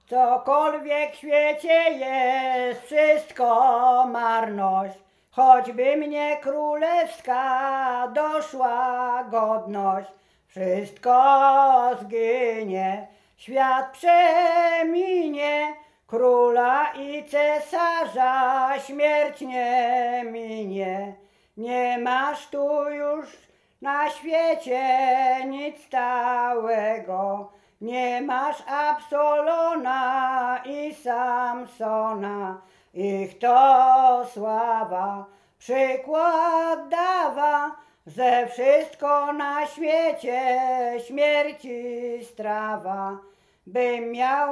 Cokolwiek w świecie jest, wszystko marność. Choćby mnie królewska doszła godność, wszystko zginie, świat przeminie, króla i cesarza śmierć nie minie. Nie masz tu już na świecie nic stałego, nie masz Absolona i Samsona. Ich to sława przykład dawa, że wszystko na świecie śmierci strawa. Bym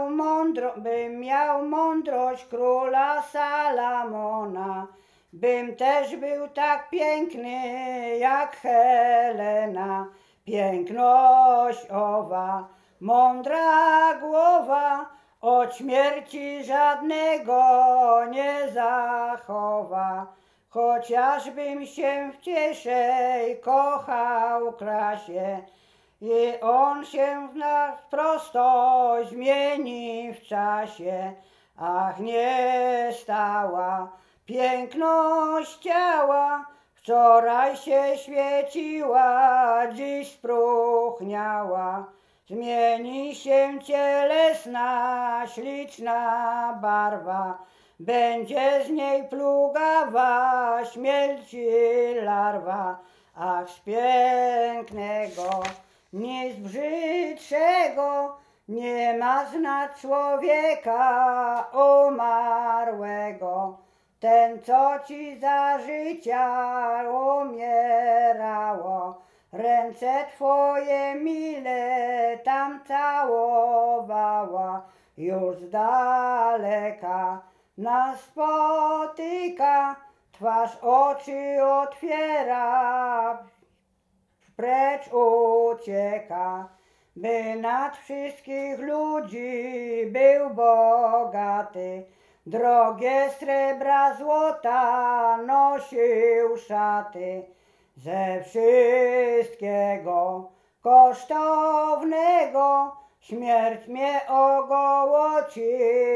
miał mądrość króla Salomona, bym też był tak piękny jak Helena. Piękność owa, mądra głowa, od śmierci żadnego nie zachowa. Chociażbym się w ciszej kochał krasie, i on się w nas prosto zmieni w czasie. Ach, nie stała piękność ciała, wczoraj się świeciła, dziś spróchniała. Zmieni się cielesna, śliczna barwa, będzie z niej plugawa śmierci larwa. Ach, z pięknego nic brzydszego nie ma znać człowieka umarłego. Ten, co ci za życia umierało, ręce twoje mile tam całowała, już z daleka nas spotyka, twarz oczy otwiera, precz ucieka. By nad wszystkich ludzi był bogaty, drogie srebra, złota nosił szaty. Ze wszystkiego kosztownego śmierć mnie ogołoci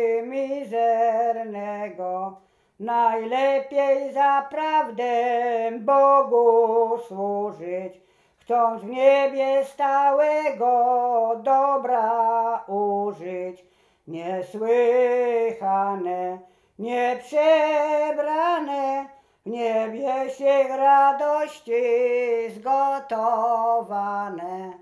mizernego. Najlepiej zaprawdę Bogu służyć, chcąc w niebie stałego dobra użyć. Niesłychane, nieprzebrane, w niebie się radości zgotowane.